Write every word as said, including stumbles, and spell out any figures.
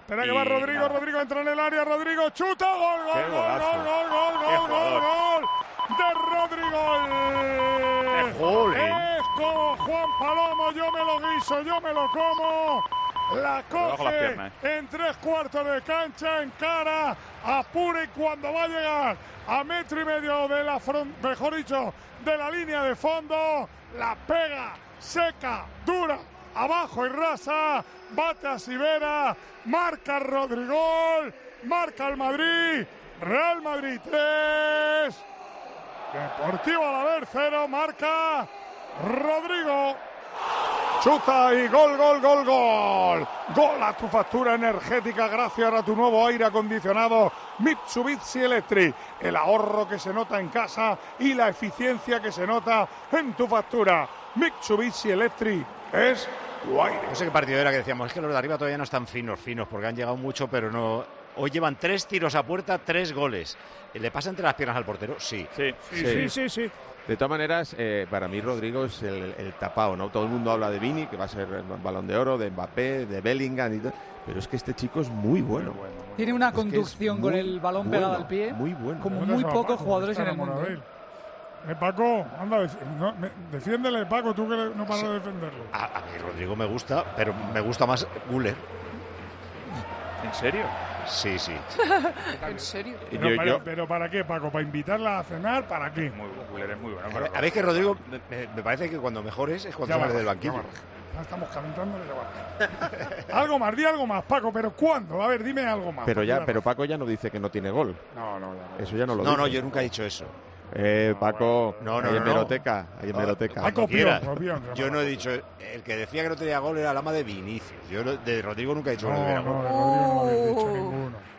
Espera y que va Rodrigo, nada. Rodrigo entra en el área, Rodrigo chuta, gol, gol, Qué gol, golazo. gol, gol, gol, Qué gol, gol, jugador. gol de Rodrigo. ¡Qué jolín! Es como Juan Palomo, yo me lo guiso, yo me lo como. La Debajo las coge piernas. en tres cuartos de cancha, en cara, apura y cuando va a llegar a metro y medio de la front, mejor dicho, de la línea de fondo, la pega seca, dura, abajo y rasa, bate a Sivera, marca Rodrigo, marca el Madrid, Real Madrid tres, Deportivo Alavés cero, marca Rodrigo. Chuta y gol, gol, gol, gol. Gol a tu factura energética gracias a tu nuevo aire acondicionado Mitsubishi Electric. El ahorro que se nota en casa y la eficiencia que se nota en tu factura. Mitsubishi Electric es tu aire. No sé qué partido era que decíamos, es que los de arriba todavía no están finos, finos, porque han llegado mucho, pero no... Hoy llevan tres tiros a puerta, tres goles. ¿Le pasa entre las piernas al portero? Sí. Sí, Sí, sí, sí, sí. De todas maneras, eh, para mí Rodrigo es el, el tapao, ¿no? Todo el mundo habla de Vini, que va a ser el Balón de Oro, de Mbappé, de Bellingham y tal, pero es que este chico es muy bueno. Tiene una Es que es conducción con muy el balón bueno, pegado al pie, muy bueno. como Bueno, muy eso, pocos Paco, jugadores está en el mundo. enamorado de ¿eh? él. Eh, Paco, anda, defi- no, me- defiéndele, Paco, tú que le- no paras Sí. de defenderlo. A, a mí Rodrigo me gusta, pero me gusta más Güler. ¿En serio? Sí, sí. ¿En serio? Y Pero, yo- para, yo- pero ¿para qué, Paco? ¿Para invitarla a cenar? ¿Para qué? Muy bueno, Güler es muy bueno. A pero- ver, a ver que Rodrigo, me, me parece que cuando mejor es, es cuando Ya sale va, del banquillo. ya va. Ya estamos calentando ya va. Algo más, di algo más, Paco, pero ¿cuándo? A ver, dime algo más. pero ya, Tranquila, pero Rafa. Paco ya no dice que no tiene gol. No, no, ya no. Eso ya no lo No, dice. no, yo nunca he dicho eso. Eh, Paco, No, no, hay no, en no. Meroteca, hay en Meroteca. Paco Cuando quieras. Pion, Pion, Yo no he dicho, el que decía que no tenía gol era el ama de Vinicius. Yo no- de Rodrigo nunca he dicho que no No, tenía no, gol. de Rodrigo no.